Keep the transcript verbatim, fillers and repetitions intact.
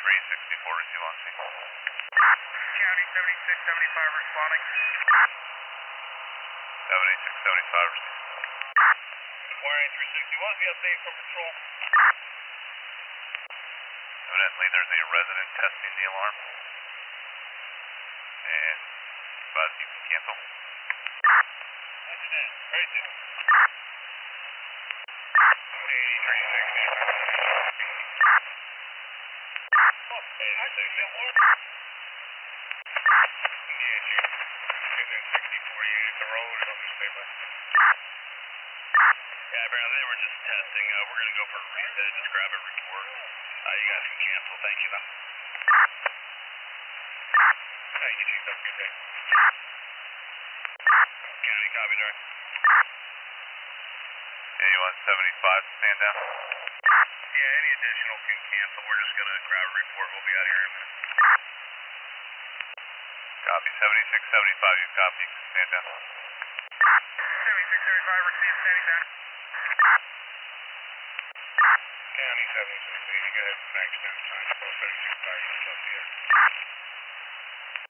three sixty-four, receive on scene. County seventy-six seventy-five responding. seventy-six seventy-five, receive. Wiring three sixty, want to be updated for patrol? Evidently there's a resident testing the alarm. And but you can cancel. Roger that. Ready to. eighty-three sixty. Yeah, chief. Within sixty-four unit, the road is on the standby. Yeah, apparently they were just testing. Uh, we're going to go for a reset. Just grab a report. Uh, you guys can cancel. Thank you, though. Thank you, chief. Have a good day. County, copy, direct. eighty-one seventy-five, stand down. Yeah, any additional can cancel. We're just going to grab a report. We'll be out here in a minute. Copy, seventy-six seventy-five, you copy. You can stand down. seventy-six seventy-five, receive, standing down. County seventy-six eighty, go ahead and fax down sign. seventy-six five, you can talk to you.